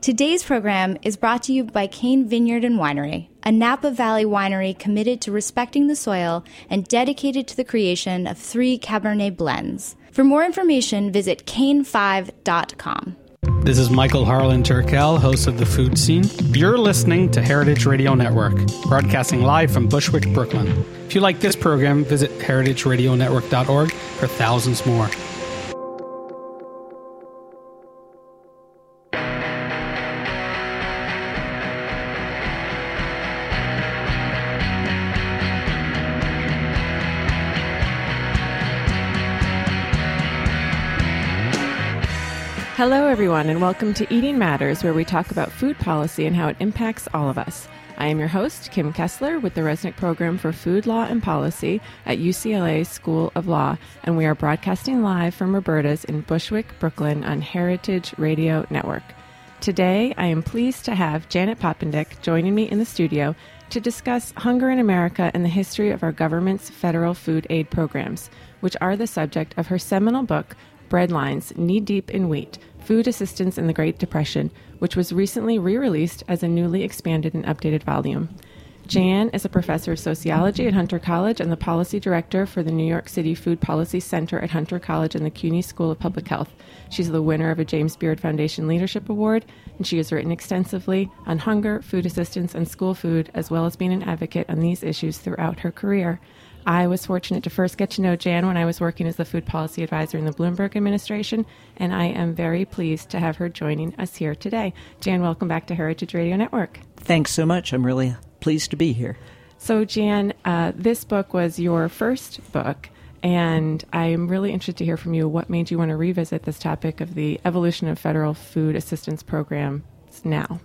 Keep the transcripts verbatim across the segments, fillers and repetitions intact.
Today's program is brought to you by Cain Vineyard and Winery, a Napa Valley winery committed to respecting the soil and dedicated to the creation of three Cabernet blends. For more information, visit cain five dot com. This is Michael Harlan Turkel, host of The Food Scene. You're listening to Heritage Radio Network, broadcasting live from Bushwick, Brooklyn. If you like this program, visit heritage radio network dot org for thousands more. Hello, everyone, and welcome to Eating Matters, where we talk about food policy and how it impacts all of us. I am your host, Kim Kessler, with the Resnick Program for Food Law and Policy at U C L A School of Law, and we are broadcasting live from Roberta's in Bushwick, Brooklyn on Heritage Radio Network. Today, I am pleased to have Janet Poppendieck joining me in the studio to discuss hunger in America and the history of our government's federal food aid programs, which are the subject of her seminal book, Breadlines, Knee-Deep in Wheat, Food Assistance in the Great Depression, which was recently re-released as a newly expanded and updated volume. Jan is a professor of sociology at Hunter College and the policy director for the New York City Food Policy Center at Hunter College and the C U N Y School of Public Health. She's the winner of a James Beard Foundation Leadership Award, and she has written extensively on hunger, food assistance, and school food, as well as being an advocate on these issues throughout her career. I was fortunate to first get to know Jan when I was working as the food policy advisor in the Bloomberg administration, and I am very pleased to have her joining us here today. Jan, welcome back to Heritage Radio Network. Thanks so much. I'm really pleased to be here. So, Jan, uh, this book was your first book, and I'm really interested to hear from you what made you want to revisit this topic of the evolution of federal food assistance programs now.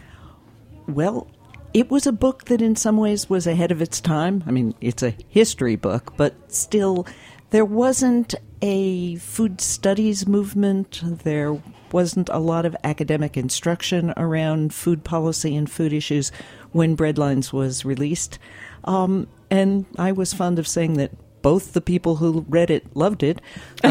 Well, it was a book that in some ways was ahead of its time. I mean, it's a history book, but still, there wasn't a food studies movement. There wasn't a lot of academic instruction around food policy and food issues when Breadlines was released. Um, and I was fond of saying that both the people who read it loved it.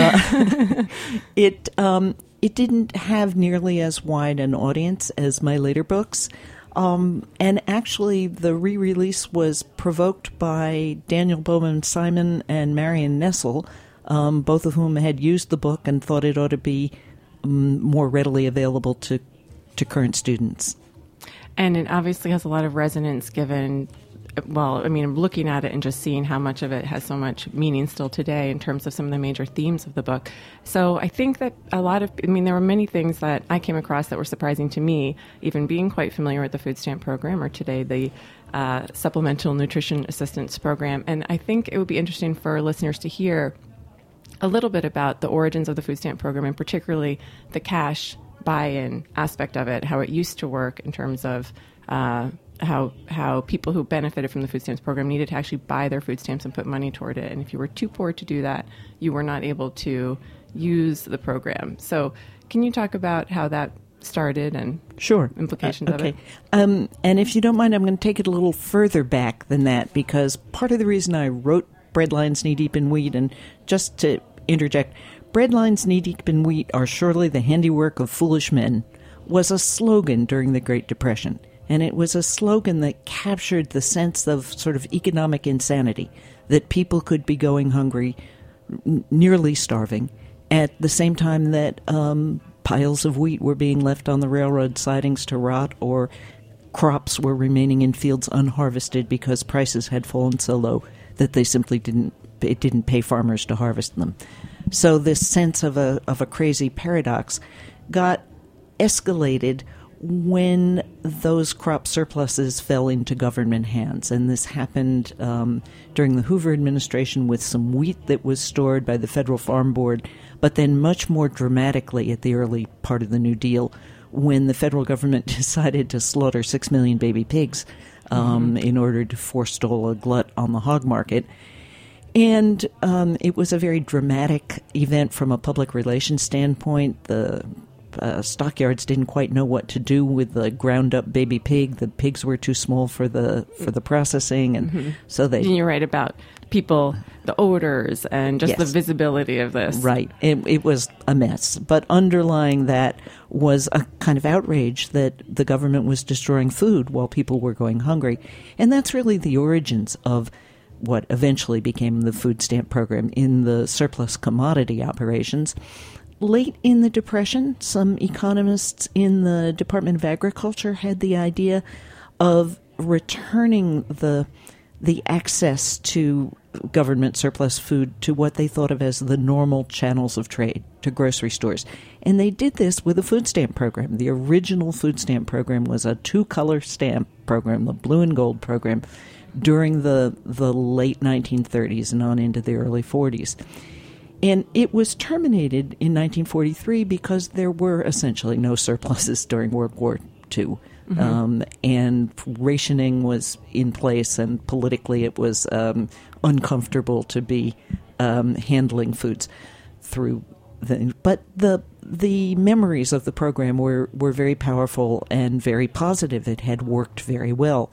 Uh, it, um, it didn't have nearly as wide an audience as my later books. Um, and actually, the re-release was provoked by Daniel Bowman Simon and Marion Nessel, um, both of whom had used the book and thought it ought to be um, more readily available to, to current students. And it obviously has a lot of resonance given, well, I mean, looking at it and just seeing how much of it has so much meaning still today in terms of some of the major themes of the book. So I think that a lot of, I mean, there were many things that I came across that were surprising to me, even being quite familiar with the food stamp program or today the uh, Supplemental Nutrition Assistance Program. And I think it would be interesting for listeners to hear a little bit about the origins of the food stamp program and particularly the cash buy-in aspect of it, how it used to work in terms of uh, how how people who benefited from the food stamps program needed to actually buy their food stamps and put money toward it. And if you were too poor to do that, you were not able to use the program. So can you talk about how that started and sure implications uh, okay. of it? Um, and if you don't mind, I'm going to take it a little further back than that, because part of the reason I wrote Breadlines Knee-Deep in Wheat, and just to interject, Breadlines Knee-Deep in Wheat are surely the handiwork of foolish men, was a slogan during the Great Depression. And it was a slogan that captured the sense of sort of economic insanity, that people could be going hungry, n- nearly starving, at the same time that um, piles of wheat were being left on the railroad sidings to rot, or crops were remaining in fields unharvested because prices had fallen so low that they simply didn't it didn't pay farmers to harvest them. So this sense of a of a crazy paradox got escalated when those crop surpluses fell into government hands. And this happened um, during the Hoover administration with some wheat that was stored by the Federal Farm Board, but then much more dramatically at the early part of the New Deal when the federal government decided to slaughter six million baby pigs um, mm-hmm. in order to forestall a glut on the hog market. And um, it was a very dramatic event from a public relations standpoint. The uh, stockyards didn't quite know what to do with the ground up baby pig. The pigs were too small for the for the processing, and mm-hmm. so they. And you're right about people, the odors, and just yes. the visibility of this. Right, it, it was a mess. But underlying that was a kind of outrage that the government was destroying food while people were going hungry, and that's really the origins of what eventually became the food stamp program in the surplus commodity operations. Late in the Depression, some economists in the Department of Agriculture had the idea of returning the the access to government surplus food to what they thought of as the normal channels of trade, to grocery stores. And they did this with a food stamp program. The original food stamp program was a two-color stamp program, the blue and gold program, during the the late nineteen thirties and on into the early forties. And it was terminated in nineteen forty-three because there were essentially no surpluses during World War Two. Mm-hmm. Um, and rationing was in place, and politically it was um, uncomfortable to be um, handling foods through the... But the the memories of the program were, were very powerful and very positive. It had worked very well.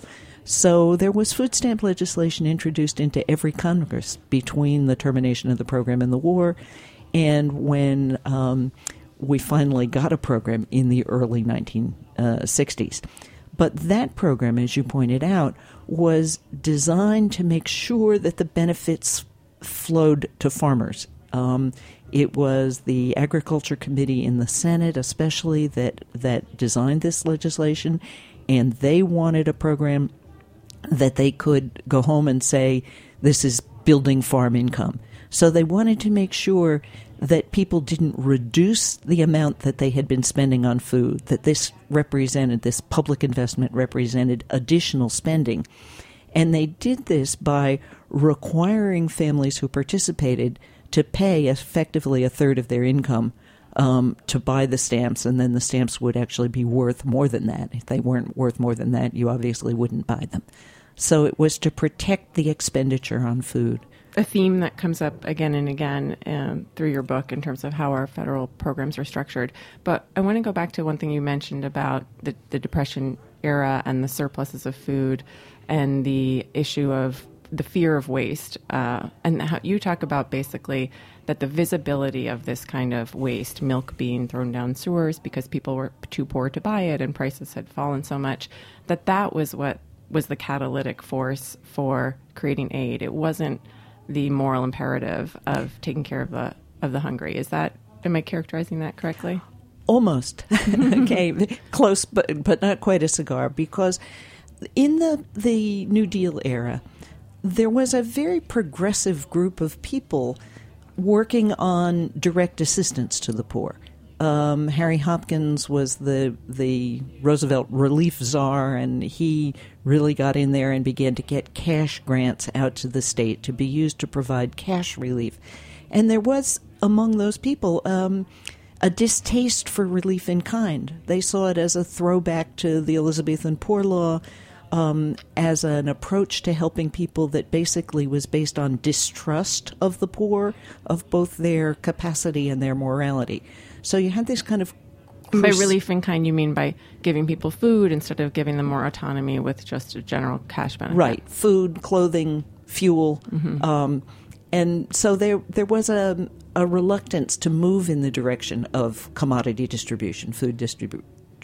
So there was food stamp legislation introduced into every Congress between the termination of the program and the war, and when um, we finally got a program in the early nineteen sixties. But that program, as you pointed out, was designed to make sure that the benefits flowed to farmers. Um, it was the Agriculture Committee in the Senate especially that, that designed this legislation, and they wanted a program that they could go home and say, this is building farm income. So they wanted to make sure that people didn't reduce the amount that they had been spending on food, that this represented, this public investment represented additional spending. And they did this by requiring families who participated to pay effectively a third of their income Um, to buy the stamps, and then the stamps would actually be worth more than that. If they weren't worth more than that, you obviously wouldn't buy them. So it was to protect the expenditure on food. A theme that comes up again and again um, through your book in terms of how our federal programs are structured. But I want to go back to one thing you mentioned about the, the Depression era and the surpluses of food and the issue of the fear of waste. Uh, and how you talk about basically that the visibility of this kind of waste, milk being thrown down sewers because people were too poor to buy it and prices had fallen so much, that that was what was the catalytic force for creating aid. It wasn't the moral imperative of taking care of the of the hungry. Is that, am I characterizing that correctly? Almost. Okay, close, but but not quite a cigar, because in the the New Deal era, there was a very progressive group of people working on direct assistance to the poor. Um, Harry Hopkins was the the Roosevelt relief czar, and he really got in there and began to get cash grants out to the state to be used to provide cash relief. And there was, among those people, um, a distaste for relief in kind. They saw it as a throwback to the Elizabethan Poor Law, Um, as an approach to helping people that basically was based on distrust of the poor, of both their capacity and their morality. So you had this kind of... By relief in kind, you mean by giving people food instead of giving them more autonomy with just a general cash benefit. Right. Food, clothing, fuel. Mm-hmm. Um, and so there there was a, a reluctance to move in the direction of commodity distribution, food, distribu-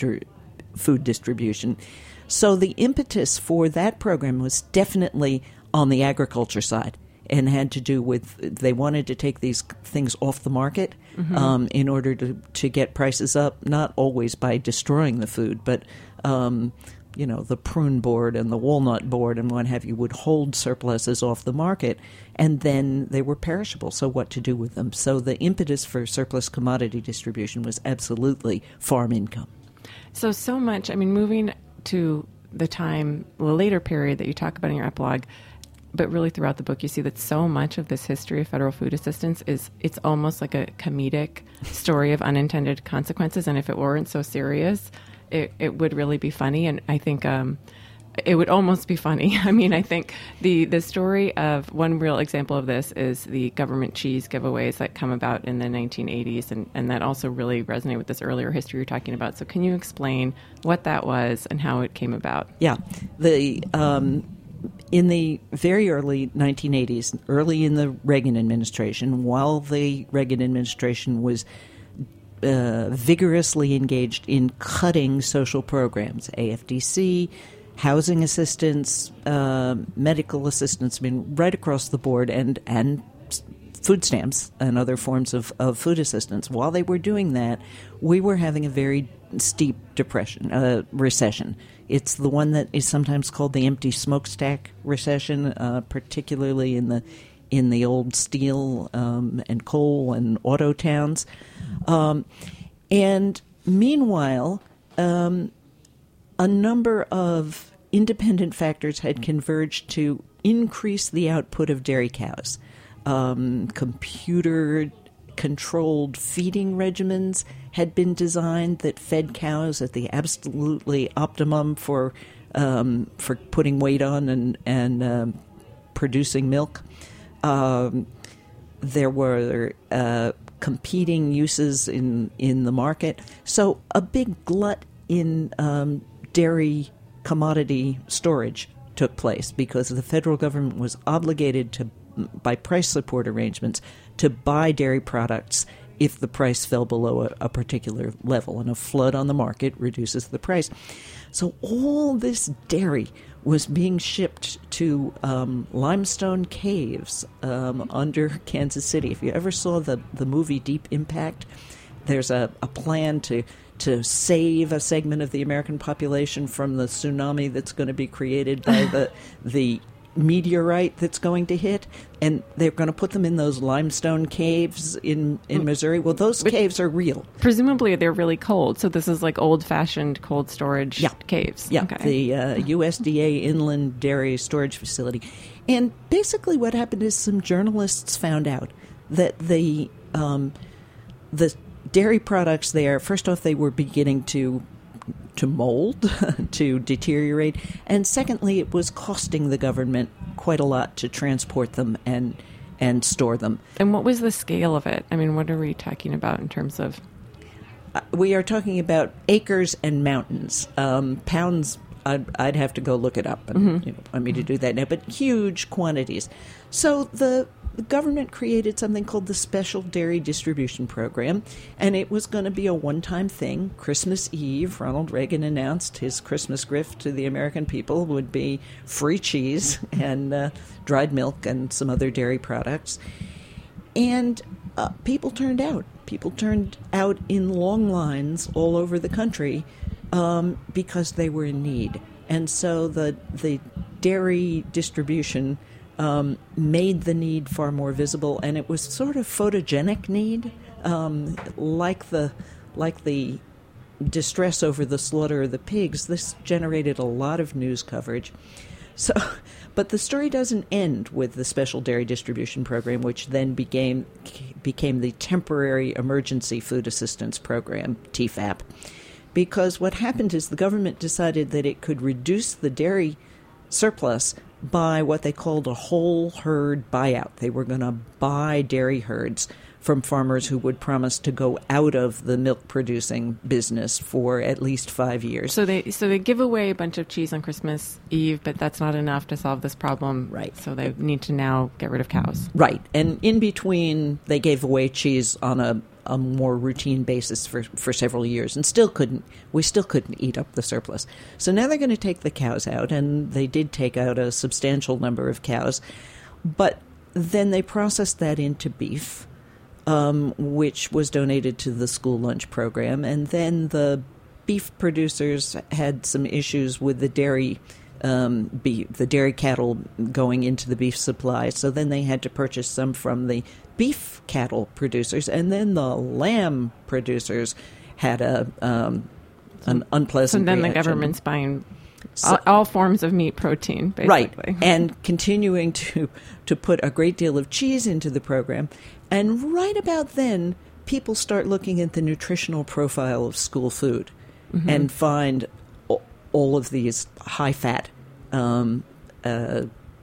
food distribution. So the impetus for that program was definitely on the agriculture side, and had to do with they wanted to take these things off the market mm-hmm. um, in order to, to get prices up, not always by destroying the food, but, um, you know, the prune board and the walnut board and what have you would hold surpluses off the market, and then they were perishable, so what to do with them? So the impetus for surplus commodity distribution was absolutely farm income. So, so much, I mean, moving to the time, the later period that you talk about in your epilogue, but really throughout the book, you see that so much of this history of federal food assistance is, it's almost like a comedic story of unintended consequences. And if it weren't so serious, it, it would really be funny. And I think um, it would almost be funny. I mean, I think the, the story of one real example of this is the government cheese giveaways that come about in the nineteen eighties, and, and that also really resonate with this earlier history you're talking about. So can you explain what that was and how it came about? Yeah. The um, in the very early nineteen eighties, early in the Reagan administration, while the Reagan administration was uh, vigorously engaged in cutting social programs, A F D C, housing assistance, uh, medical assistance, I mean, right across the board, and, and food stamps and other forms of, of food assistance. While they were doing that, we were having a very steep depression, uh, recession. It's the one that is sometimes called the empty smokestack recession, uh, particularly in the in the old steel um, and coal and auto towns. Um, and meanwhile, um, a number of independent factors had converged to increase the output of dairy cows. Um, computer-controlled feeding regimens had been designed that fed cows at the absolutely optimum for um, for putting weight on and, and um, producing milk. Um, there were uh, competing uses in, in the market. So a big glut in um, dairy commodity storage took place because the federal government was obligated to, by price support arrangements, to buy dairy products if the price fell below a, a particular level, and a flood on the market reduces the price. So all this dairy was being shipped to um, limestone caves um, under Kansas City. If you ever saw the, the movie Deep Impact, there's a, a plan to to save a segment of the American population from the tsunami that's going to be created by the the meteorite that's going to hit, and they're going to put them in those limestone caves in, in Missouri. Well, those but caves are real. Presumably they're really cold, so this is like old-fashioned cold storage yeah. caves. Yeah, okay. The uh, U S D A Inland Dairy Storage Facility. And basically what happened is some journalists found out that the um, the dairy products there, first off, they were beginning to to mold, to deteriorate, and secondly, it was costing the government quite a lot to transport them and and store them. And what was the scale of it? I mean, what are we talking about in terms of? Uh, we are talking about acres and mountains. Um, pounds, I'd, I'd have to go look it up, and mm-hmm. you know, want me to do that now, but huge quantities. So the The government created something called the Special Dairy Distribution Program, and it was going to be a one-time thing. Christmas Eve, Ronald Reagan announced his Christmas gift to the American people would be free cheese and uh, dried milk and some other dairy products. And uh, people turned out. People turned out in long lines all over the country um, because they were in need. And so the the dairy distribution Um, made the need far more visible, and it was sort of photogenic need, um, like the like the distress over the slaughter of the pigs. This generated a lot of news coverage. So, but the story doesn't end with the Special Dairy Distribution Program, which then became became the Temporary Emergency Food Assistance Program, T F A P, because what happened is the government decided that it could reduce the dairy surplus by what they called a whole herd buyout. They were going to buy dairy herds from farmers who would promise to go out of the milk-producing business for at least five years. So they so they give away a bunch of cheese on Christmas Eve, but that's not enough to solve this problem. Right. So they need to now get rid of cows. Right. And in between, they gave away cheese on a a more routine basis for, for several years, and still couldn't, we still couldn't eat up the surplus. So now they're going to take the cows out, and they did take out a substantial number of cows, but then they processed that into beef, um, which was donated to the school lunch program, and then the beef producers had some issues with the dairy Um, beef, the dairy cattle going into the beef supply. So then they had to purchase some from the beef cattle producers, and then the lamb producers had a um, an unpleasant So then reaction. the government's buying So, all, all forms of meat protein, basically. Right, and continuing to, to put a great deal of cheese into the program. And right about then, people start looking at the nutritional profile of school food mm-hmm. and find all of these high-fat um, uh,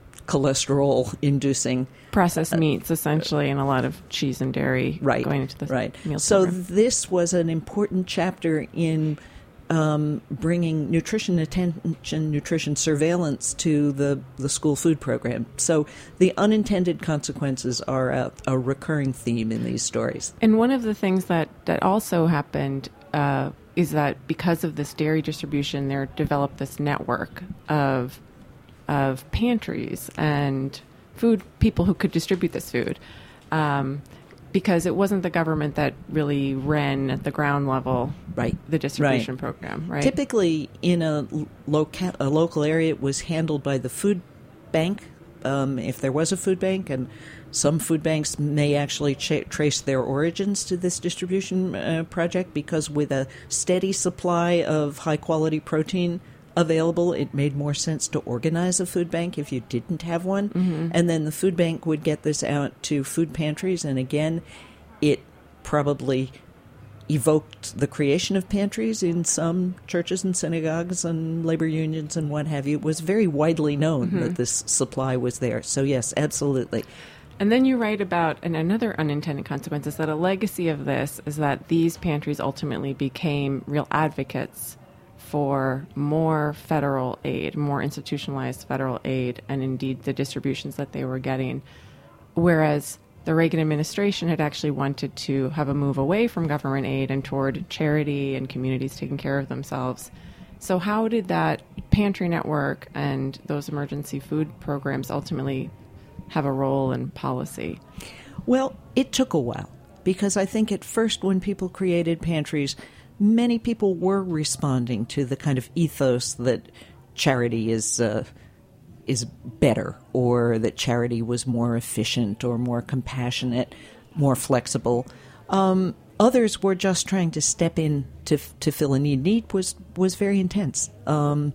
cholesterol-inducing processed meats, essentially, and a lot of cheese and dairy right, going into the right. meal So program. this was an important chapter in um, bringing nutrition attention, nutrition surveillance to the, the school food program. So the unintended consequences are a, a recurring theme in these stories. And one of the things that, that also happened uh, is that because of this dairy distribution, there developed this network of of pantries and food people who could distribute this food, um, because it wasn't the government that really ran at the ground level right. the distribution right. program. Right. Typically, in a, loca- a local area, it was handled by the food bank, um, if there was a food bank, and some food banks may actually ch- trace their origins to this distribution uh, project, because with a steady supply of high-quality protein available, it made more sense to organize a food bank if you didn't have one. Mm-hmm. And then the food bank would get this out to food pantries, and again, it probably evoked the creation of pantries in some churches and synagogues and labor unions and what have you. It was very widely known mm-hmm. that this supply was there. So yes, absolutely. And then you write about, and another unintended consequence is that a legacy of this is that these pantries ultimately became real advocates for more federal aid, more institutionalized federal aid, and indeed the distributions that they were getting. Whereas the Reagan administration had actually wanted to have a move away from government aid and toward charity and communities taking care of themselves. So how did that pantry network and those emergency food programs ultimately have a role in policy? Well, it took a while, because I think at first when people created pantries, many people were responding to the kind of ethos that charity is uh, is better, or that charity was more efficient or more compassionate, more flexible. Um, others were just trying to step in to to fill a need. Need was, was very intense. Um,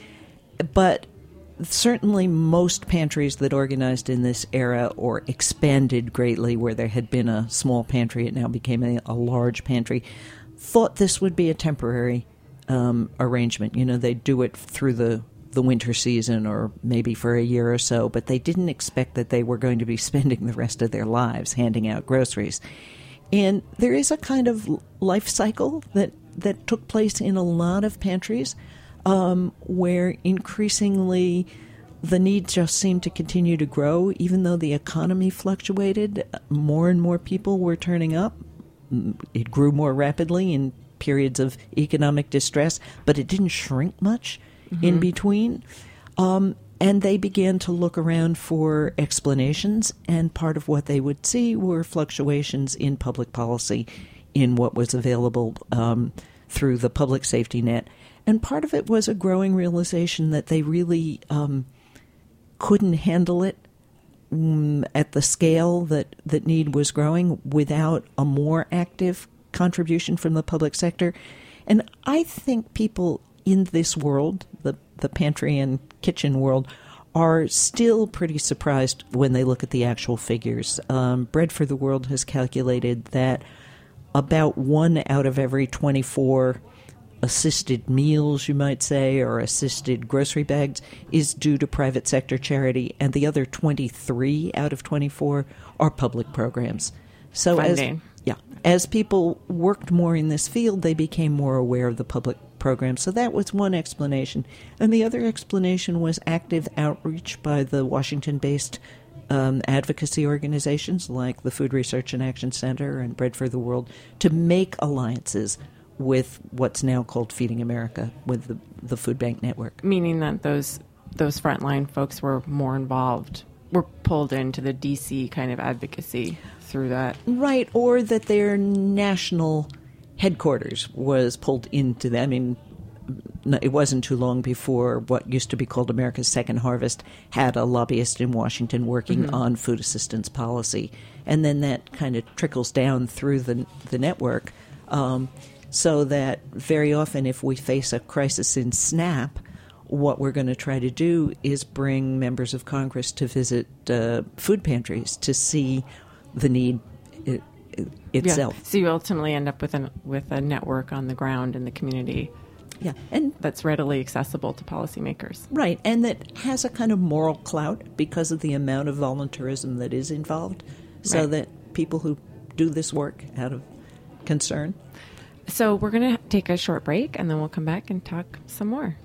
but certainly most pantries that organized in this era or expanded greatly, where there had been a small pantry, it now became a, a large pantry, thought this would be a temporary um, arrangement. You know, they'd do it through the, the winter season or maybe for a year or so, but they didn't expect that they were going to be spending the rest of their lives handing out groceries. And there is a kind of life cycle that, that took place in a lot of pantries um, where increasingly the need just seemed to continue to grow. Even though the economy fluctuated, more and more people were turning up. It grew more rapidly in periods of economic distress, but it didn't shrink much mm-hmm. in between. Um, and they began to look around for explanations, and part of what they would see were fluctuations in public policy, in what was available um, through the public safety net. And part of it was a growing realization that they really um, couldn't handle it at the scale that, that need was growing without a more active contribution from the public sector. And I think people in this world, the, the pantry and kitchen world, are still pretty surprised when they look at the actual figures. Um, Bread for the World has calculated that about one out of every twenty-four assisted meals, you might say, or assisted grocery bags is due to private sector charity, and the other twenty-three out of twenty-four are public programs. So Funding. as yeah, as people worked more in this field, they became more aware of the public programs. So that was one explanation. And the other explanation was active outreach by the Washington-based um, advocacy organizations like the Food Research and Action Center and Bread for the World to make alliances with what's now called Feeding America, with the, the food bank network. Meaning that those those frontline folks were more involved, were pulled into the D C kind of advocacy through that. Right, or that their national headquarters was pulled into them. I mean, it wasn't too long before what used to be called America's Second Harvest had a lobbyist in Washington working mm-hmm. on food assistance policy. And then that kind of trickles down through the, the network. Um, So that very often if we face a crisis in SNAP, what we're going to try to do is bring members of Congress to visit uh, food pantries to see the need it, it itself. Yeah. So you ultimately end up with, an, with a network on the ground in the community Yeah, and that's readily accessible to policymakers. Right, and that has a kind of moral clout because of the amount of volunteerism that is involved, so right. that people who do this work out of concern. So we're going to take a short break, and then we'll come back and talk some more.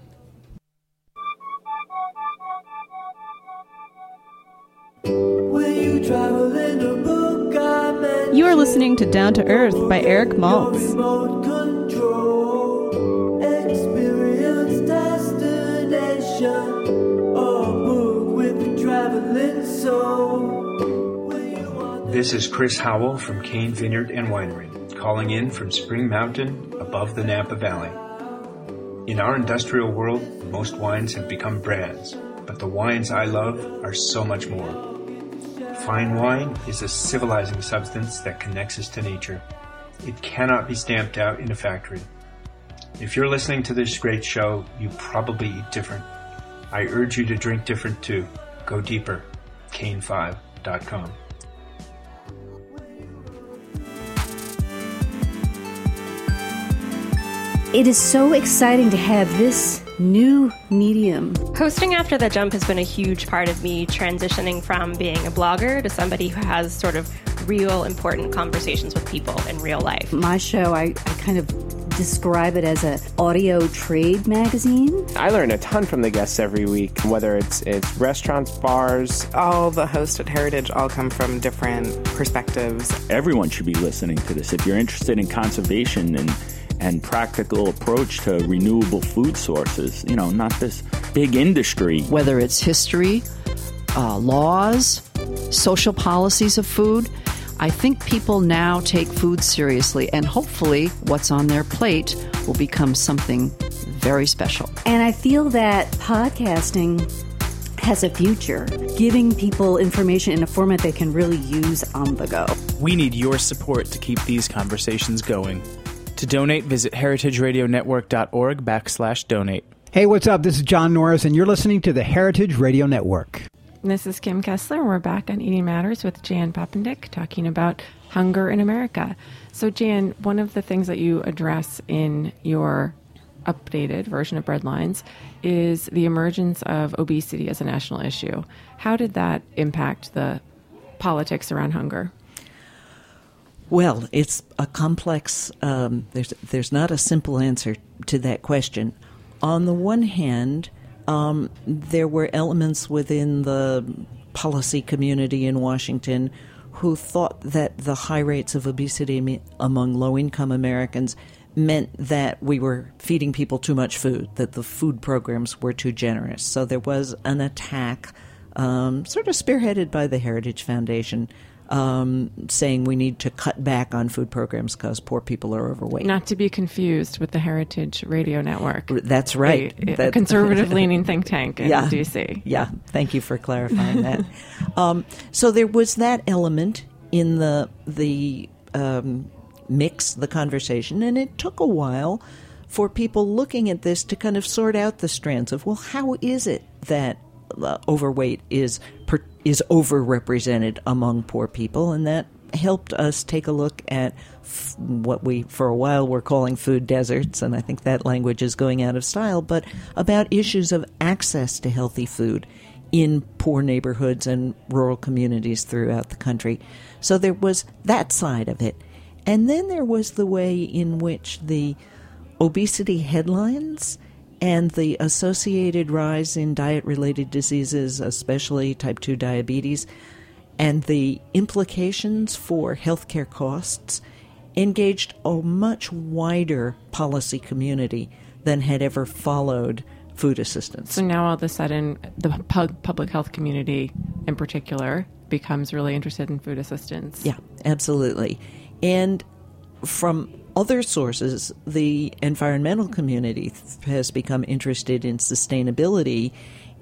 You are listening to Down to Earth by Eric Maltz. This is Chris Howell from Cane Vineyard and Winery, calling in from Spring Mountain above the Napa Valley. In our industrial world, most wines have become brands, but the wines I love are so much more. Fine wine is a civilizing substance that connects us to nature. It cannot be stamped out in a factory. If you're listening to this great show, you probably eat different. I urge you to drink different too. Go deeper. cane five dot com. It is so exciting to have this new medium. Hosting After the Jump has been a huge part of me transitioning from being a blogger to somebody who has sort of real important conversations with people in real life. My show, I, I kind of describe it as an audio trade magazine. I learn a ton from the guests every week, whether it's it's restaurants, bars. All the hosts at Heritage all come from different perspectives. Everyone should be listening to this. If you're interested in conservation and and practical approach to renewable food sources, you know, not this big industry. Whether it's history, uh, laws, social policies of food, I think people now take food seriously, and hopefully what's on their plate will become something very special. And I feel that podcasting has a future, giving people information in a format they can really use on the go. We need your support to keep these conversations going. To donate, visit heritageradionetwork.org backslash donate. Hey, what's up? This is John Norris, and you're listening to the Heritage Radio Network. This is Kim Kessler. We're back on Eating Matters with Jan Popendick, talking about hunger in America. So, Jan, one of the things that you address in your updated version of Breadlines is the emergence of obesity as a national issue. How did that impact the politics around hunger? Well, it's a complex, um, there's, there's not a simple answer to that question. On the one hand, um, there were elements within the policy community in Washington who thought that the high rates of obesity among low-income Americans meant that we were feeding people too much food, that the food programs were too generous. So there was an attack, um, sort of spearheaded by the Heritage Foundation, Um, saying we need to cut back on food programs because poor people are overweight. Not to be confused with the Heritage Radio Network. That's right. A, a that, conservative-leaning think tank in yeah, D C. Yeah, thank you for clarifying that. Um, so there was that element in the the um, mix, the conversation, and it took a while for people looking at this to kind of sort out the strands of, well, how is it that uh, overweight is per- is overrepresented among poor people, and that helped us take a look at f- what we, for a while, were calling food deserts, and I think that language is going out of style, but about issues of access to healthy food in poor neighborhoods and rural communities throughout the country. So there was that side of it. And then there was the way in which the obesity headlines and the associated rise in diet-related diseases, especially type two diabetes, and the implications for healthcare costs engaged a much wider policy community than had ever followed food assistance. So now all of a sudden, the pu- public health community in particular becomes really interested in food assistance. Yeah, absolutely. And from other sources, the environmental community has become interested in sustainability,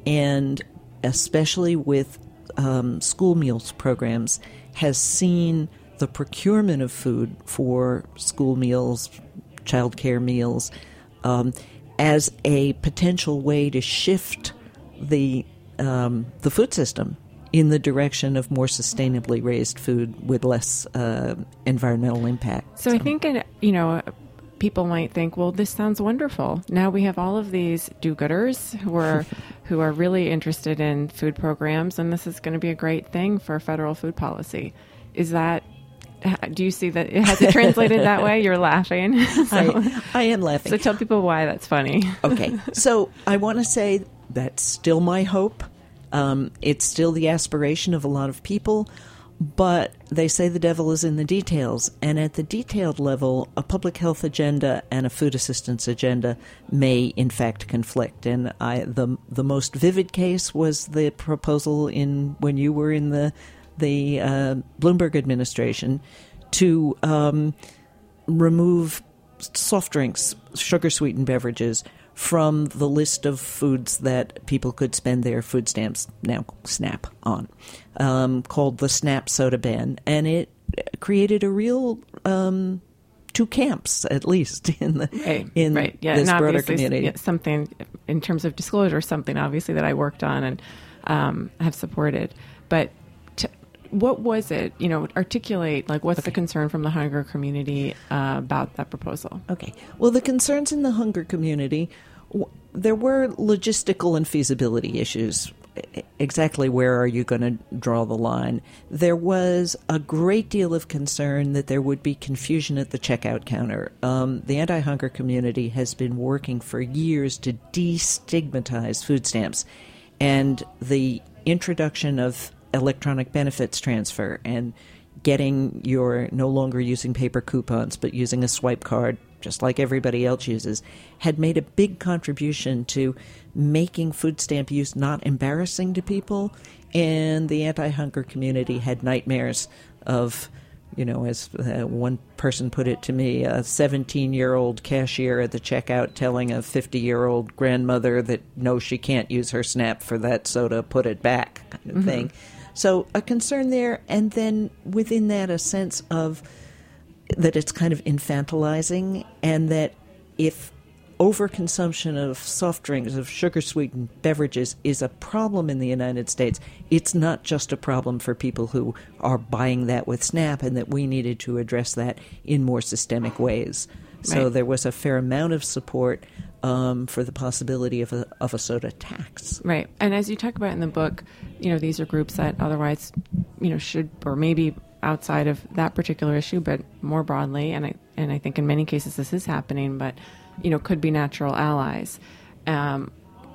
and especially with um, school meals programs, has seen the procurement of food for school meals, child care meals, um, as a potential way to shift the um, the food system in the direction of more sustainably raised food with less uh, environmental impact. So, so I think, you know, people might think, well, this sounds wonderful. Now we have all of these do-gooders who are who are really interested in food programs, and this is going to be a great thing for federal food policy. Is that, do you see that, has it translated that way? You're laughing. so, I, I am laughing. So tell people why that's funny. Okay, so I want to say that's still my hope. Um, it's still the aspiration of a lot of people. But they say the devil is in the details, and at the detailed level, a public health agenda and a food assistance agenda may, in fact, conflict. And I, the the most vivid case was the proposal in when you were in the the uh, Bloomberg administration to um, remove soft drinks, sugar sweetened beverages, from the list of foods that people could spend their food stamps, now SNAP, on, um, called the SNAP soda ban. And it created a real um, two camps, at least, in the right, in right. Yeah, this and broader community. Yeah, something, in terms of disclosure, something obviously that I worked on and um, have supported. But t- what was it, you know, articulate, like what's okay. the concern from the hunger community uh, about that proposal? Okay. Well, the concerns in the hunger community, w- there were logistical and feasibility issues. Exactly where are you going to draw the line? There was a great deal of concern that there would be confusion at the checkout counter. Um, the anti-hunger community has been working for years to destigmatize food stamps, and the introduction of electronic benefits transfer and getting your no longer using paper coupons but using a swipe card just like everybody else uses had made a big contribution to making food stamp use not embarrassing to people, and the anti-hunger community had nightmares of, you know, as uh, one person put it to me, a seventeen-year-old cashier at the checkout telling a fifty-year-old grandmother that no, she can't use her SNAP for that soda, put it back kind of mm-hmm. thing. So a concern there, and then within that a sense of that it's kind of infantilizing, and that if overconsumption of soft drinks, of sugar-sweetened beverages is a problem in the United States, it's not just a problem for people who are buying that with SNAP, and that we needed to address that in more systemic ways. So right. there was a fair amount of support um, for the possibility of a, of a soda tax. Right. And as you talk about in the book, you know, these are groups that otherwise, you know, should, or maybe outside of that particular issue, but more broadly, and I, and I think in many cases this is happening, but, you know, could be natural allies. Um,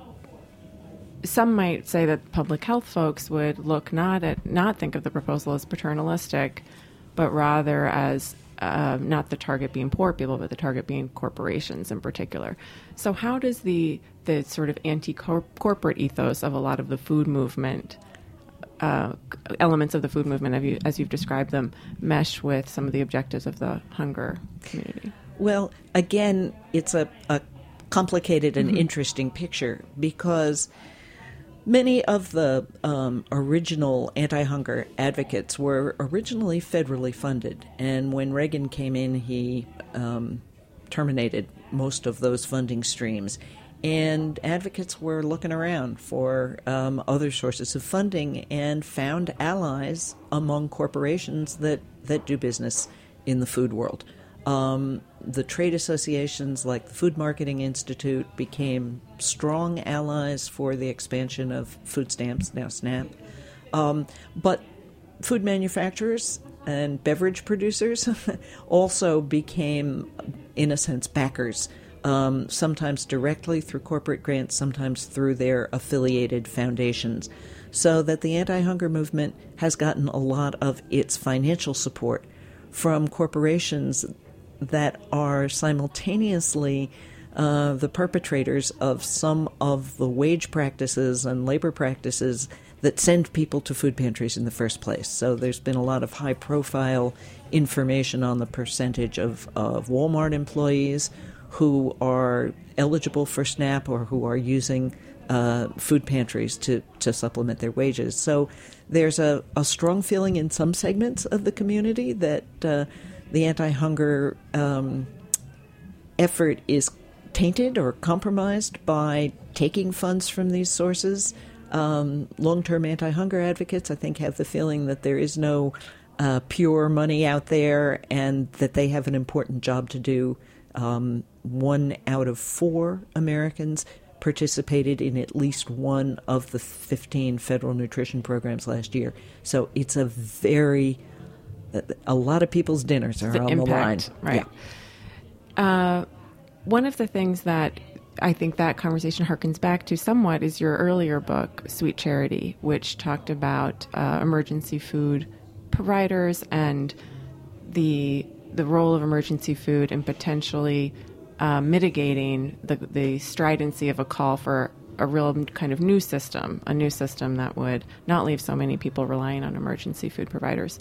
some might say that public health folks would look not at, not think of the proposal as paternalistic, but rather as Uh, not the target being poor people, but the target being corporations in particular. So how does the the sort of anti-corporate ethos of a lot of the food movement, uh, elements of the food movement, as, you, as you've described them, mesh with some of the objectives of the hunger community? Well, again, it's a, a complicated and mm-hmm. interesting picture, because many of the um, original anti-hunger advocates were originally federally funded, and when Reagan came in, he um, terminated most of those funding streams, and advocates were looking around for um, other sources of funding and found allies among corporations that, that do business in the food world. Um, the trade associations like the Food Marketing Institute became strong allies for the expansion of food stamps, now SNAP. Um, but food manufacturers and beverage producers also became, in a sense, backers, um, sometimes directly through corporate grants, sometimes through their affiliated foundations. So that the anti-hunger movement has gotten a lot of its financial support from corporations that are simultaneously uh, the perpetrators of some of the wage practices and labor practices that send people to food pantries in the first place. So there's been a lot of high-profile information on the percentage of, of Walmart employees who are eligible for SNAP or who are using uh, food pantries to, to supplement their wages. So there's a, a strong feeling in some segments of the community that uh, the anti-hunger um, effort is tainted or compromised by taking funds from these sources. Um, long-term anti-hunger advocates, I think, have the feeling that there is no uh, pure money out there and that they have an important job to do Um, one out of four Americans participated in at least one of the fifteen federal nutrition programs last year. So it's a very, a lot of people's dinners are the on impact, the line. Right. Yeah. Uh, one of the things that I think that conversation harkens back to somewhat is your earlier book, Sweet Charity, which talked about uh, emergency food providers and the the role of emergency food in potentially uh, mitigating the, the stridency of a call for a real kind of new system, a new system that would not leave so many people relying on emergency food providers.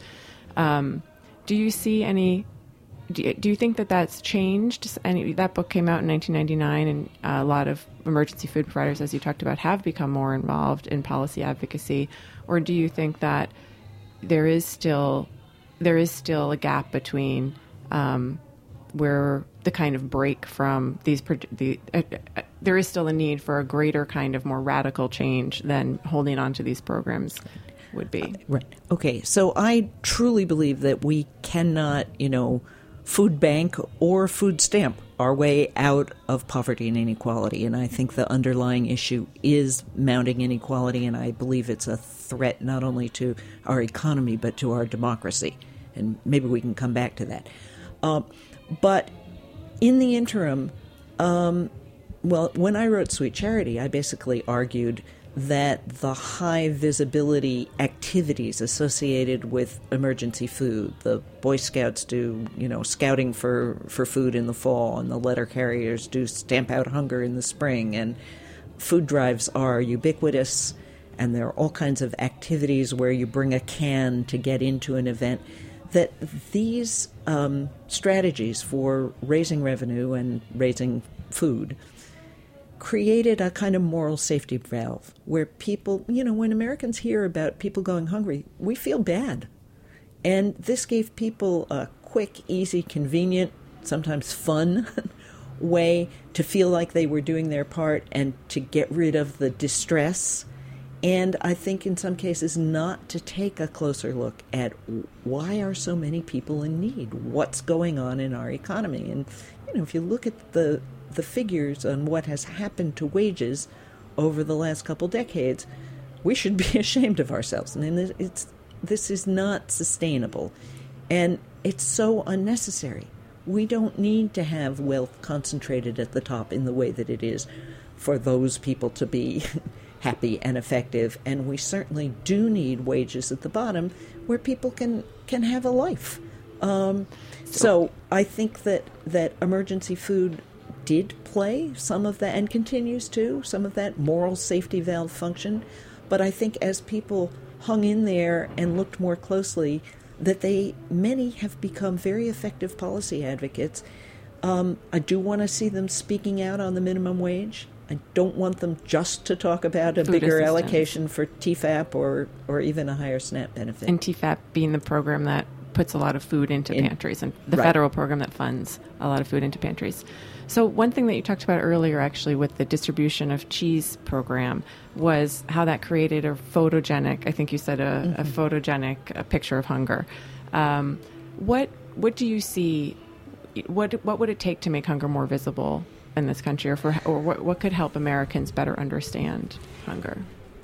Um, do you see any, do you, do you think that that's changed? Any, that book came out in nineteen ninety-nine, and a lot of emergency food providers, as you talked about, have become more involved in policy advocacy. Or do you think that there is still there is still a gap between um, where the kind of break from these, the, uh, uh, there is still a need for a greater kind of more radical change than holding on to these programs would be? Uh, right. Okay. So I truly believe that we cannot, you know, food bank or food stamp our way out of poverty and inequality. And I think the underlying issue is mounting inequality, and I believe it's a threat not only to our economy but to our democracy. And maybe we can come back to that. Uh, but in the interim, um, well, when I wrote Sweet Charity, I basically argued that the high visibility activities associated with emergency food, the Boy Scouts do, you know, scouting for, for food in the fall, and the letter carriers do Stamp Out Hunger in the spring, and food drives are ubiquitous, and there are all kinds of activities where you bring a can to get into an event, that these um, strategies for raising revenue and raising food created a kind of moral safety valve where people, you know, when Americans hear about people going hungry, we feel bad. And this gave people a quick, easy, convenient, sometimes fun way to feel like they were doing their part and to get rid of the distress. And I think in some cases not to take a closer look at why are so many people in need? What's going on in our economy? And, you know, if you look at the the figures on what has happened to wages over the last couple decades, we should be ashamed of ourselves. I mean, it's this is not sustainable, and it's so unnecessary. We don't need to have wealth concentrated at the top in the way that it is for those people to be happy and effective, and we certainly do need wages at the bottom where people can, can have a life. Um, so I think that, that emergency food did play some of that, and continues to, some of that moral safety valve function. But I think as people hung in there and looked more closely, that they, many have become very effective policy advocates. Um, I do want to see them speaking out on the minimum wage. I don't want them just to talk about a Food bigger assistance. allocation for T FAP or, or even a higher SNAP benefit. And T FAP being the program that puts a lot of food into in, pantries, and the right. federal program that funds a lot of food into pantries. So one thing that you talked about earlier, actually, with the distribution of cheese program, was how that created a photogenic, I think you said a, mm-hmm. a photogenic a picture of hunger. Um, what what do you see, what what would it take to make hunger more visible in this country, or, for, or what, what could help Americans better understand hunger?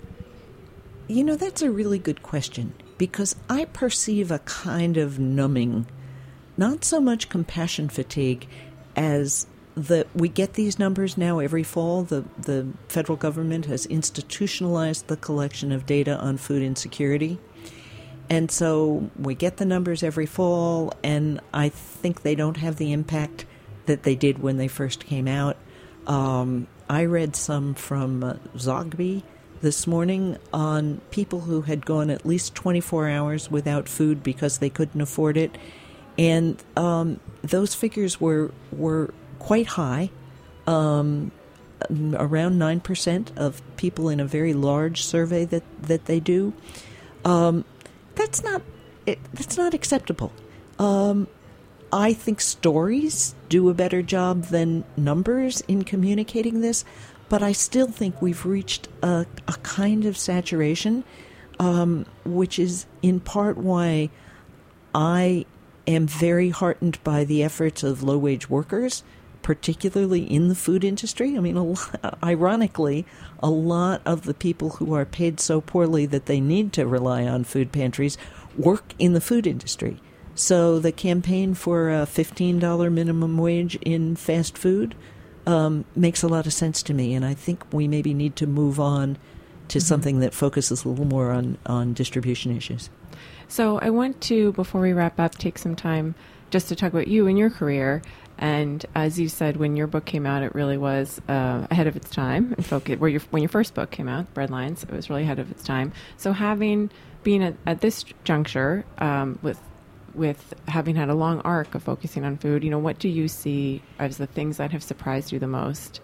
You know, that's a really good question, because I perceive a kind of numbing, not so much compassion fatigue as that we get these numbers now every fall. The, the federal government has institutionalized the collection of data on food insecurity. And so we get the numbers every fall, and I think they don't have the impact that they did when they first came out. Um, I read some from uh, Zogby this morning on people who had gone at least twenty-four hours without food because they couldn't afford it. And um, those figures were were quite high, um, around nine percent of people in a very large survey that, that they do. Um, that's not it, that's not acceptable. Um, I think stories do a better job than numbers in communicating this, but I still think we've reached a, a kind of saturation, um, which is in part why I am very heartened by the efforts of low-wage workers particularly in the food industry. I mean, a lot, ironically, a lot of the people who are paid so poorly that they need to rely on food pantries work in the food industry. So the campaign for a fifteen dollars minimum wage in fast food um, makes a lot of sense to me, and I think we maybe need to move on to mm-hmm. something that focuses a little more on, on distribution issues. So I want to, before we wrap up, take some time just to talk about you and your career. And as you said, when your book came out, it really was uh, ahead of its time. And focus, where your, when your first book came out, Breadlines, it was really ahead of its time. So having been at, at this juncture, um, with with having had a long arc of focusing on food, you know, what do you see as the things that have surprised you the most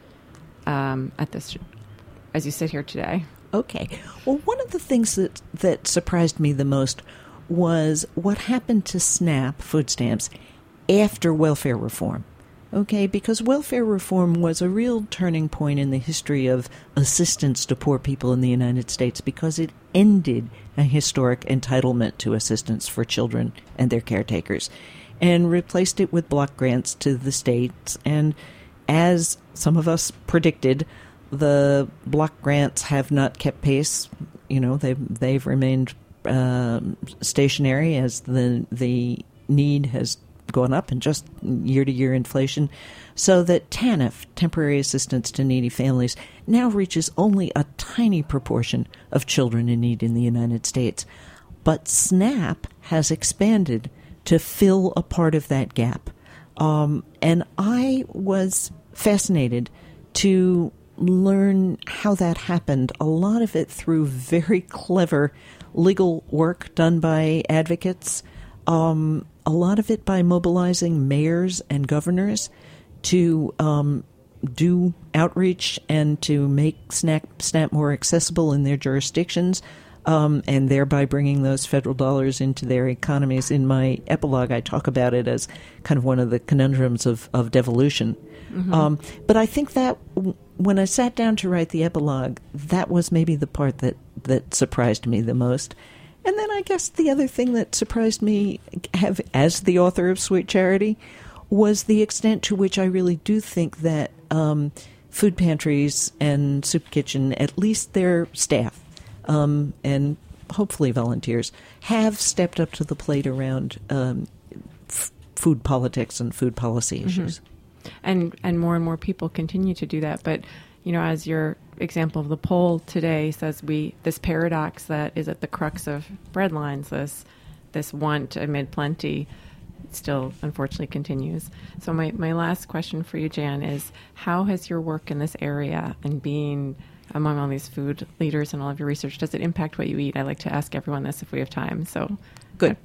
um, at this, as you sit here today? Okay. Well, one of the things that, that surprised me the most was what happened to SNAP, food stamps, after welfare reform. Okay, because welfare reform was a real turning point in the history of assistance to poor people in the United States because it ended a historic entitlement to assistance for children and their caretakers and replaced it with block grants to the states. And as some of us predicted, the block grants have not kept pace. You know, they've, they've remained uh, stationary as the the need has gone up and just year-to-year inflation, so that TANF, Temporary Assistance to Needy Families, now reaches only a tiny proportion of children in need in the United States. But SNAP has expanded to fill a part of that gap. Um, and I was fascinated to learn how that happened, a lot of it through very clever legal work done by advocates, um, a lot of it by mobilizing mayors and governors to um, do outreach and to make SNAP, SNAP more accessible in their jurisdictions, um, and thereby bringing those federal dollars into their economies. In my epilogue, I talk about it as kind of one of the conundrums of, of devolution. Mm-hmm. Um, but I think that w- when I sat down to write the epilogue, that was maybe the part that, that surprised me the most. And then I guess the other thing that surprised me, have, as the author of Sweet Charity, was the extent to which I really do think that um, food pantries and soup kitchen, at least their staff um, and hopefully volunteers, have stepped up to the plate around um, f- food politics and food policy issues. Mm-hmm. And and more and more people continue to do that. But, you know, as your example of the poll today says, we this paradox that is at the crux of Breadlines, this this want amid plenty, still unfortunately continues. So my, my last question for you, Jan, is how has your work in this area and being among all these food leaders and all of your research, does it impact what you eat? I like to ask everyone this if we have time. So good.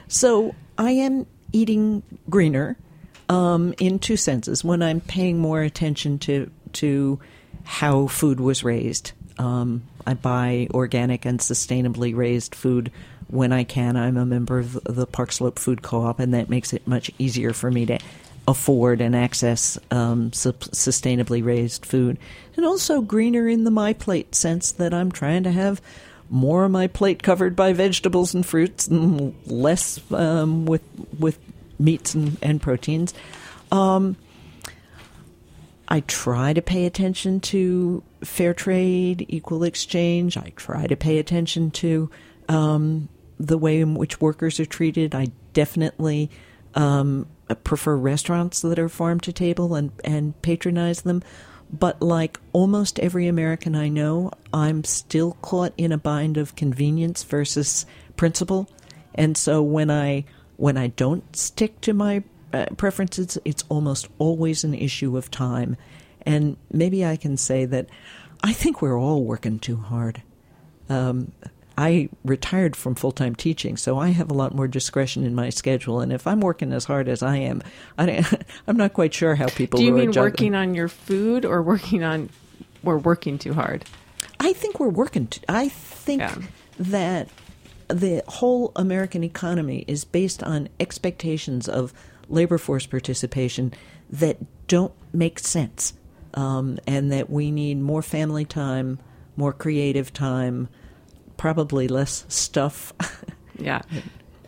So I am eating greener um, in two senses. One, I'm paying more attention to to how food was raised. Um, I buy organic and sustainably raised food when I can. I'm a member of the Park Slope Food Co-op, and that makes it much easier for me to afford and access um, su- sustainably raised food. And also greener in the My Plate sense that I'm trying to have more of my plate covered by vegetables and fruits and less um, with with meats and, and proteins. Um, I try to pay attention to fair trade, equal exchange. I try to pay attention to um, the way in which workers are treated. I definitely um, prefer restaurants that are farm to table and, and patronize them. But like almost every American I know, I'm still caught in a bind of convenience versus principle. And so when I when I don't stick to my uh, preferences, it's almost always an issue of time. And maybe I can say that I think we're all working too hard. Um, I retired from full-time teaching, so I have a lot more discretion in my schedule. And if I'm working as hard as I am, I, I'm not quite sure how people. Do you who mean are juggling. working on your food, or working on, we're working too hard? I think we're working. Too, I think yeah. that the whole American economy is based on expectations of labor force participation that don't make sense, um, and that we need more family time, more creative time, probably less stuff. Yeah.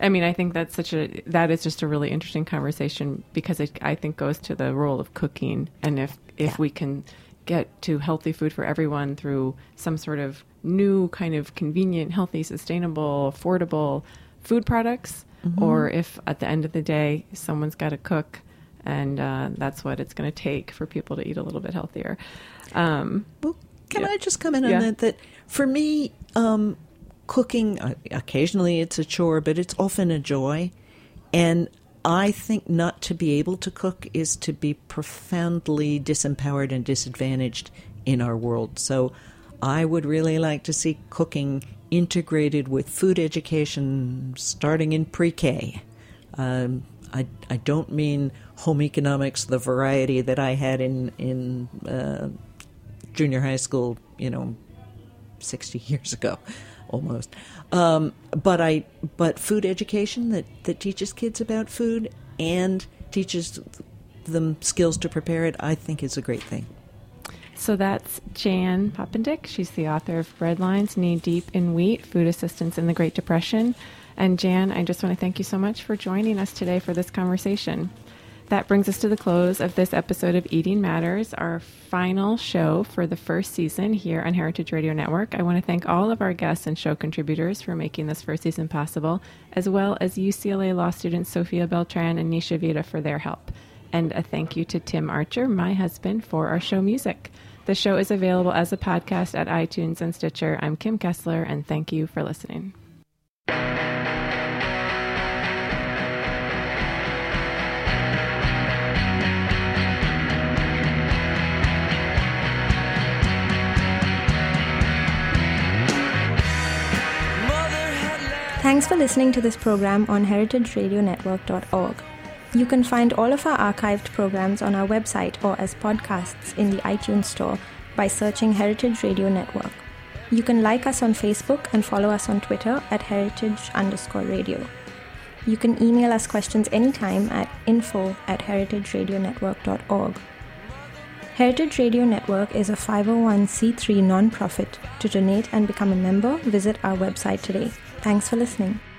I mean, I think that's such a, that is just a really interesting conversation because it, I think, goes to the role of cooking. And if, if yeah. we can get to healthy food for everyone through some sort of new kind of convenient, healthy, sustainable, affordable food products, mm-hmm. or if at the end of the day, someone's got to cook and uh, that's what it's going to take for people to eat a little bit healthier. Um, well, can yeah. I just comment on yeah. that? That for me, um, cooking, uh, occasionally it's a chore, but it's often a joy. And I think not to be able to cook is to be profoundly disempowered and disadvantaged in our world. So I would really like to see cooking integrated with food education starting in pre-K. Um, I, I don't mean home economics, the variety that I had in, in uh, junior high school, you know, sixty years ago, almost. Um, but I, but food education that, that teaches kids about food and teaches them skills to prepare it, I think is a great thing. So that's Jan Poppendieck. She's the author of Breadlines Knee Deep in Wheat, Food Assistance in the Great Depression. And Jan, I just want to thank you so much for joining us today for this conversation. That brings us to the close of this episode of Eating Matters, our final show for the first season here on Heritage Radio Network. I want to thank all of our guests and show contributors for making this first season possible, as well as U C L A law students Sofia Beltran and Nisha Vida for their help. And a thank you to Tim Archer, my husband, for our show music. The show is available as a podcast at iTunes and Stitcher. I'm Kim Kessler, and thank you for listening. Thanks for listening to this program on heritage radio network dot org. You can find all of our archived programs on our website or as podcasts in the iTunes Store by searching Heritage Radio Network. You can like us on Facebook and follow us on Twitter at heritage underscore radio. You can email us questions anytime at info at heritage radio network dot org. Heritage Radio Network is a five oh one c three nonprofit. To donate and become a member, visit our website today. Thanks for listening.